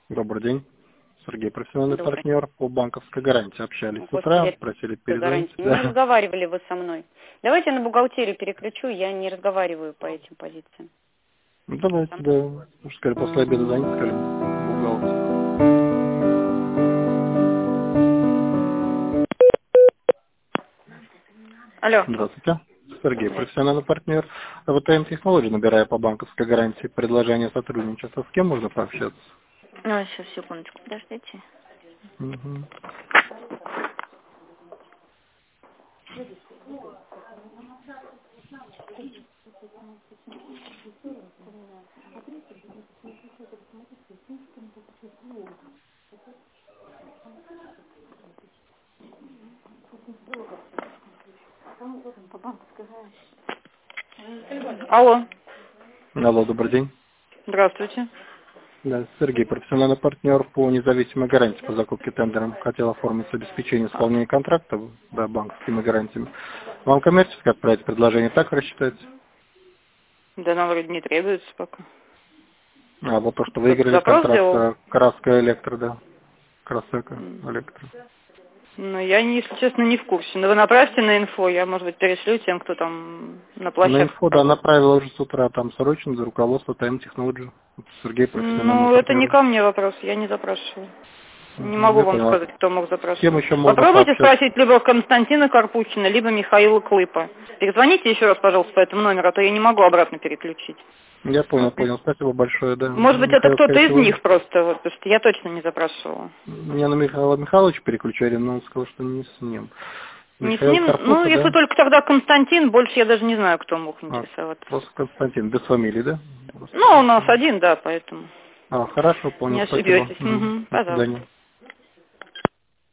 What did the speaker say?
Добрый день. Сергей, профессиональный Добрый. партнер по банковской гарантии. Общались с Господи, утра, просили перезвонить. Не Да. разговаривали вы со мной. Давайте я на бухгалтерию переключу, я не разговариваю по этим позициям. Ну, давайте, да. Уж сказали, после обеда звонить, сказали, бухгалтер. Алло. Здравствуйте. Сергей, профессиональный партнер ВТМ Технологий, набирая по банковской гарантии предложение сотрудничества. С кем можно пообщаться? Сейчас, секундочку, подождите. Угу. Алло. Алло, добрый день. Здравствуйте. Да, Сергей, профессиональный партнер по независимой гарантии по закупке тендером. Хотел оформить обеспечение исполнения контракта, да, банковскими гарантиями. Вам коммерчески отправить предложение, так рассчитать? Да, нам вроде не требуется пока. А вот то, что Кто-то выиграли запрос контракт сделал? Краска Электро, да. Красека Электро. Ну, я, если честно, не в курсе. Но вы направьте на инфо, я, может быть, перешлю тем, кто там на На площадке инфо, да, работает. направил уже с утра, там срочно за руководство Time Technology. Сергей, профессиональный Ну, это не партнер. ко мне вопрос, я не запрашиваю. Не могу Я вам понял. сказать, кто мог С кем запрашивать. еще можно Попробуйте пообщаться? спросить либо Константина Карпухина, либо Михаила Клыпа. Перезвоните еще раз, пожалуйста, по этому номеру, а то я не могу обратно переключить. Я понял. Спасибо большое, да. Может быть, это Михаил, кто-то скорее из всего, них просто, вот, потому что я точно не запрашивала. меня на Михаила Михайловича переключали, но он сказал, что не с ним. Не с Михаил ним, ну, Карпуха, если да? только тогда Константин, больше я даже не знаю, кто мог А, интересоваться. просто Константин, без фамилии, да? Ну, у нас один, да, поэтому Хорошо, не понял, спасибо. ошибетесь. Угу, До пожалуйста. свидания.